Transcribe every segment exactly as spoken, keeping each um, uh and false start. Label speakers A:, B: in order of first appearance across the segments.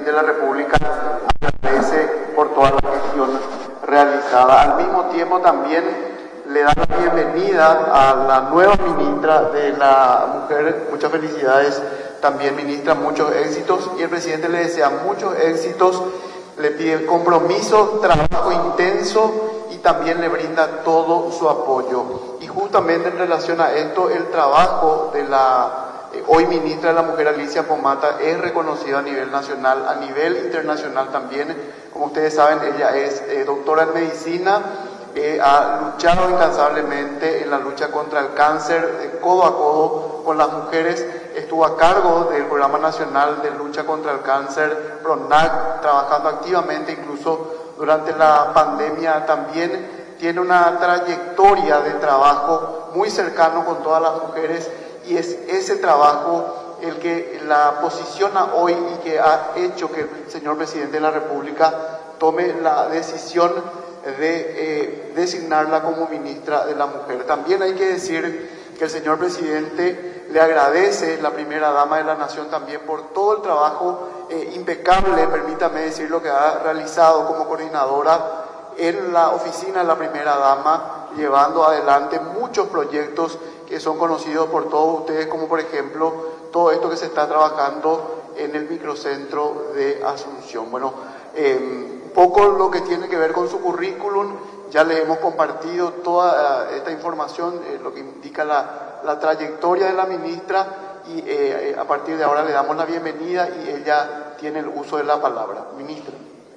A: presidente de la República agradece por toda la gestión realizada. Al mismo tiempo también le da la bienvenida a la nueva ministra de la Mujer. Muchas felicidades también, ministra, muchos éxitos, y el presidente le desea muchos éxitos, le pide compromiso, trabajo intenso y también le brinda todo su apoyo. Y justamente en relación a esto, el trabajo de la hoy ministra de la Mujer, Alicia Pomata, es reconocida a nivel nacional, a nivel internacional también. Como ustedes saben, ella es eh, doctora en medicina, eh, ha luchado incansablemente en la lucha contra el cáncer, eh, codo a codo con las mujeres. Estuvo a cargo del Programa Nacional de Lucha contra el Cáncer, PRONAC, trabajando activamente, incluso durante la pandemia también. Tiene una trayectoria de trabajo muy cercano con todas las mujeres, y es ese trabajo el que la posiciona hoy y que ha hecho que el señor presidente de la República tome la decisión de eh, designarla como ministra de la Mujer. También hay que decir que el señor presidente le agradece, la primera dama de la Nación, también por todo el trabajo eh, impecable, permítame decir, lo que ha realizado como coordinadora en la oficina de la primera dama, llevando adelante muchos proyectos que son conocidos por todos ustedes, como por ejemplo todo esto que se está trabajando en el microcentro de Asunción. Bueno, eh, un poco lo que tiene que ver con su currículum, ya le hemos compartido toda uh, esta información, eh, lo que indica la, la trayectoria de la ministra, y eh, a partir de ahora le damos la bienvenida y ella tiene el uso de la palabra. Ministra.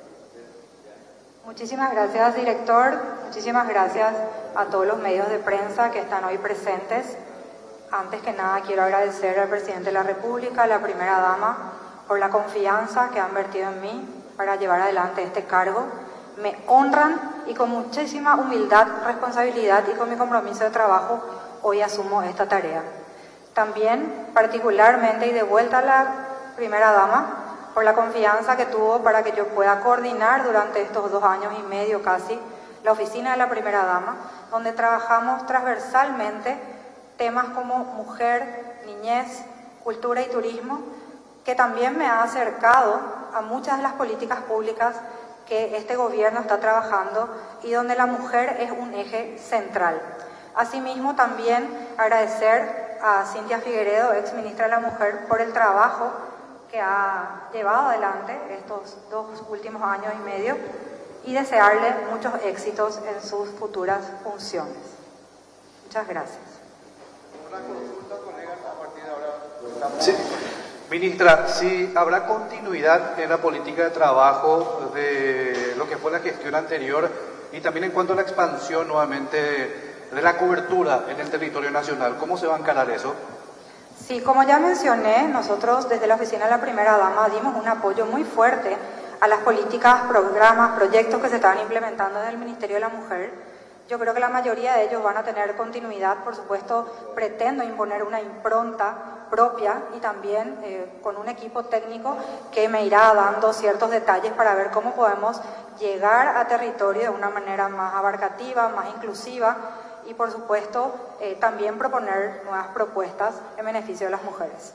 B: Muchísimas gracias, director. Muchísimas gracias a todos los medios de prensa que están hoy presentes. Antes que nada, quiero agradecer al presidente de la República, a la primera dama, por la confianza que han vertido en mí para llevar adelante este cargo. Me honran y con muchísima humildad, responsabilidad y con mi compromiso de trabajo, hoy asumo esta tarea. También, particularmente y de vuelta a la primera dama, por la confianza que tuvo para que yo pueda coordinar durante estos dos años y medio casi la oficina de la primera dama, donde trabajamos transversalmente temas como mujer, niñez, cultura y turismo, que también me ha acercado a muchas de las políticas públicas que este gobierno está trabajando y donde la mujer es un eje central. Asimismo, también agradecer a Cintia Figueredo, ex ministra de la Mujer, por el trabajo que ha llevado adelante estos dos últimos años y medio, y desearle muchos éxitos en sus futuras funciones. Muchas gracias.
A: Una consulta, colega, a partir de ahora.
C: Sí. Ministra, si habrá continuidad en la política de trabajo de lo que fue la gestión anterior, y también en cuanto a la expansión nuevamente de la cobertura en el territorio nacional, ¿cómo se va a encarar eso?
B: Sí, como ya mencioné, nosotros desde la oficina de la primera dama dimos un apoyo muy fuerte a las políticas, programas, proyectos que se estaban implementando desde el Ministerio de la Mujer. Yo creo que la mayoría de ellos van a tener continuidad. Por supuesto, pretendo imponer una impronta propia y también eh, con un equipo técnico que me irá dando ciertos detalles para ver cómo podemos llegar a territorio de una manera más abarcativa, más inclusiva, y por supuesto eh, también proponer nuevas propuestas en beneficio de las mujeres.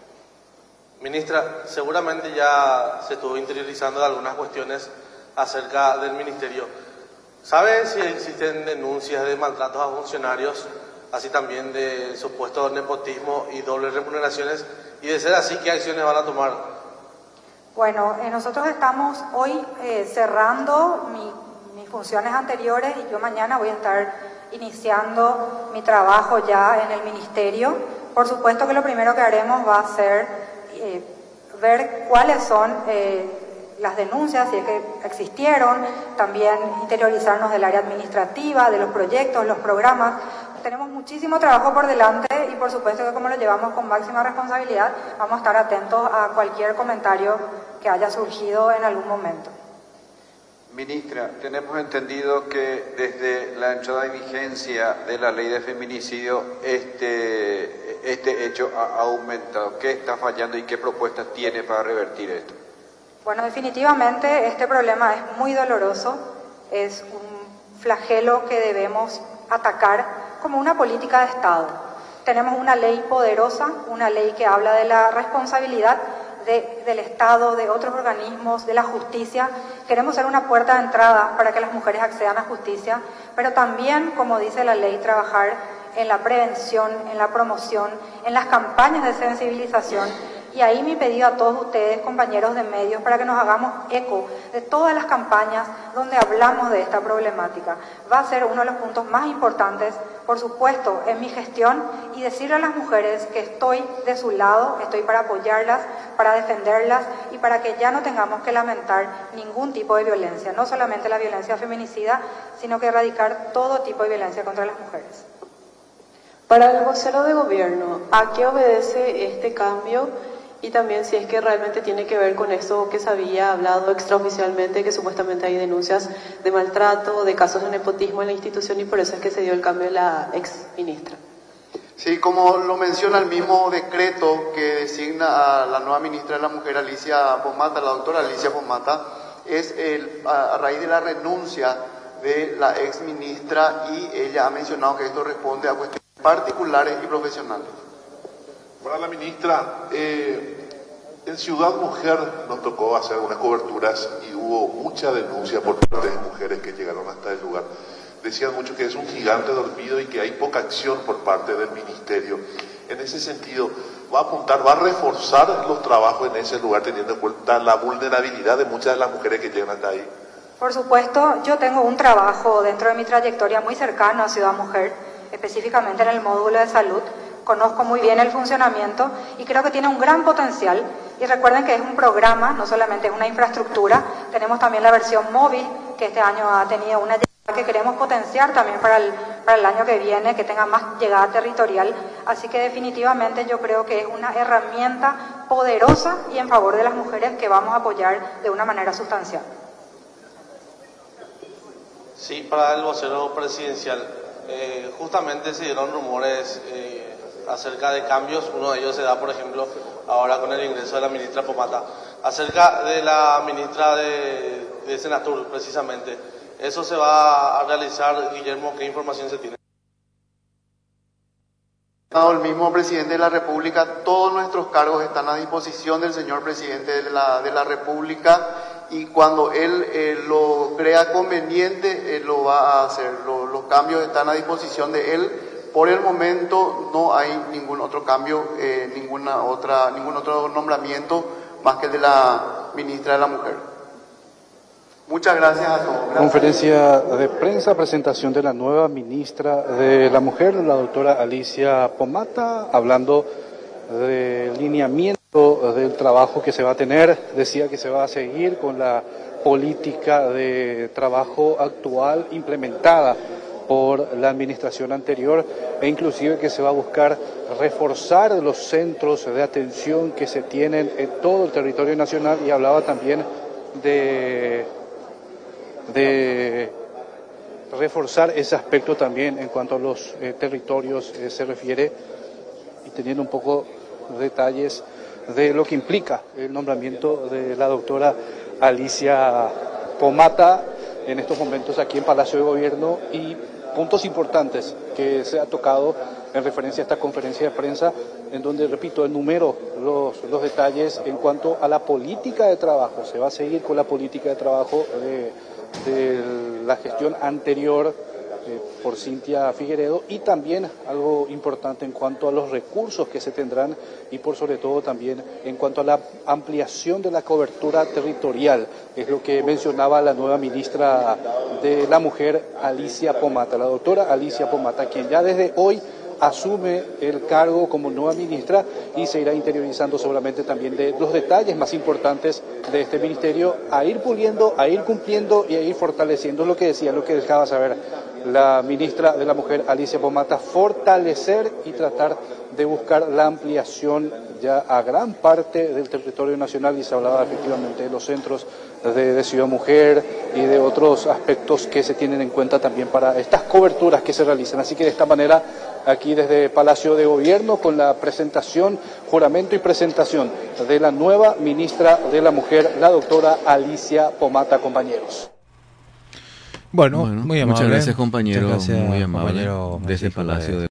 D: Ministra, seguramente ya se estuvo interiorizando algunas cuestiones acerca del ministerio. ¿Sabe si existen denuncias de maltratos a funcionarios, así también de supuesto nepotismo y dobles remuneraciones? Y de ser así, ¿qué acciones van a tomar?
B: Bueno, eh, nosotros estamos hoy eh, cerrando mi, mis funciones anteriores, y yo mañana voy a estar iniciando mi trabajo ya en el ministerio. Por supuesto que lo primero que haremos va a ser eh, ver cuáles son eh, las denuncias, si es que existieron, también interiorizarnos del área administrativa, de los proyectos, los programas. Tenemos muchísimo trabajo por delante y por supuesto que como lo llevamos con máxima responsabilidad, vamos a estar atentos a cualquier comentario que haya surgido en algún momento.
E: Ministra, tenemos entendido que desde la entrada en vigencia de la ley de feminicidio, este, este hecho ha aumentado. ¿Qué está fallando y qué propuestas tiene para revertir esto?
B: Bueno, definitivamente este problema es muy doloroso, es un flagelo que debemos atacar como una política de Estado. Tenemos una ley poderosa, una ley que habla de la responsabilidad de, del Estado, de otros organismos, de la justicia. Queremos ser una puerta de entrada para que las mujeres accedan a justicia, pero también, como dice la ley, trabajar en la prevención, en la promoción, en las campañas de sensibilización. Y ahí mi pedido a todos ustedes, compañeros de medios, para que nos hagamos eco de todas las campañas donde hablamos de esta problemática. Va a ser uno de los puntos más importantes, por supuesto, en mi gestión, y decirle a las mujeres que estoy de su lado, estoy para apoyarlas, para defenderlas y para que ya no tengamos que lamentar ningún tipo de violencia, no solamente la violencia feminicida, sino que erradicar todo tipo de violencia contra las mujeres.
F: Para el vocero de gobierno, ¿a qué obedece este cambio? Y también si es que realmente tiene que ver con eso que se había hablado extraoficialmente, que supuestamente hay denuncias de maltrato, de casos de nepotismo en la institución, y por eso es que se dio el cambio de la ex ministra.
A: Sí, como lo menciona el mismo decreto que designa a la nueva ministra de la Mujer, Alicia Pomata, la doctora Alicia Pomata, es el, a, a raíz de la renuncia de la ex ministra, y ella ha mencionado que esto responde a cuestiones particulares y profesionales.
G: Para la ministra, eh, en Ciudad Mujer nos tocó hacer unas coberturas y hubo mucha denuncia por parte de mujeres que llegaron hasta el lugar. Decían mucho que es un gigante dormido y que hay poca acción por parte del ministerio. En ese sentido, ¿va a apuntar, va a reforzar los trabajos en ese lugar teniendo en cuenta la vulnerabilidad de muchas de las mujeres que llegan hasta ahí?
B: Por supuesto, yo tengo un trabajo dentro de mi trayectoria muy cercano a Ciudad Mujer, específicamente en el módulo de salud. Conozco muy bien el funcionamiento y creo que tiene un gran potencial. Y recuerden que es un programa, no solamente es una infraestructura, tenemos también la versión móvil, que este año ha tenido una llegada que queremos potenciar también para el, para el año que viene, que tenga más llegada territorial. Así que definitivamente yo creo que es una herramienta poderosa y en favor de las mujeres que vamos a apoyar de una manera sustancial.
D: Sí, para el vocero presidencial, eh, justamente se dieron rumores eh, acerca de cambios. Uno de ellos se da, por ejemplo, ahora con el ingreso de la ministra Pomata, acerca de la ministra de, de Senatur, precisamente. ¿Eso se va a realizar, Guillermo? ¿Qué información se tiene?
A: El mismo presidente de la República, todos nuestros cargos están a disposición del señor presidente de la, de la República, y cuando él eh, lo crea conveniente, eh, lo va a hacer. Lo, los cambios están a disposición de él. Por el momento no hay ningún otro cambio, eh, ninguna otra, ningún otro nombramiento más que el de la ministra de la Mujer. Muchas gracias a todos. Gracias.
C: Conferencia de prensa, presentación de la nueva ministra de la Mujer, la doctora Alicia Pomata, hablando del lineamiento del trabajo que se va a tener. Decía que se va a seguir con la política de trabajo actual implementada por la administración anterior, e inclusive que se va a buscar reforzar los centros de atención que se tienen en todo el territorio nacional, y hablaba también de, de reforzar ese aspecto también en cuanto a los eh, territorios eh, se refiere, y teniendo un poco de detalles de lo que implica el nombramiento de la doctora Alicia Pomata en estos momentos aquí en Palacio de Gobierno, y puntos importantes que se ha tocado en referencia a esta conferencia de prensa, en donde, repito, enumero los, los detalles en cuanto a la política de trabajo. Se va a seguir con la política de trabajo de, de la gestión anterior eh, por Cintia Figueredo, y también algo importante en cuanto a los recursos que se tendrán, y por sobre todo también en cuanto a la ampliación de la cobertura territorial. Es lo que mencionaba la nueva ministra de la Mujer, Alicia Pomata, la doctora Alicia Pomata, quien ya desde hoy asume el cargo como nueva ministra y se irá interiorizando seguramente también de los detalles más importantes de este ministerio, a ir puliendo, a ir cumpliendo y a ir fortaleciendo. Lo que decía, lo que dejaba saber la ministra de la Mujer, Alicia Pomata, fortalecer y tratar de buscar la ampliación ya a gran parte del territorio nacional, y se hablaba efectivamente de los centros de, de Ciudad Mujer y de otros aspectos que se tienen en cuenta también para estas coberturas que se realizan. Así que de esta manera, aquí desde Palacio de Gobierno, con la presentación, juramento y presentación de la nueva ministra de la Mujer, la doctora Alicia Pomata, compañeros.
H: Bueno, bueno, muy amable.
I: Muchas gracias, compañero.
H: Muchas gracias,
I: muy amable.
H: Compañero
I: desde Palacio de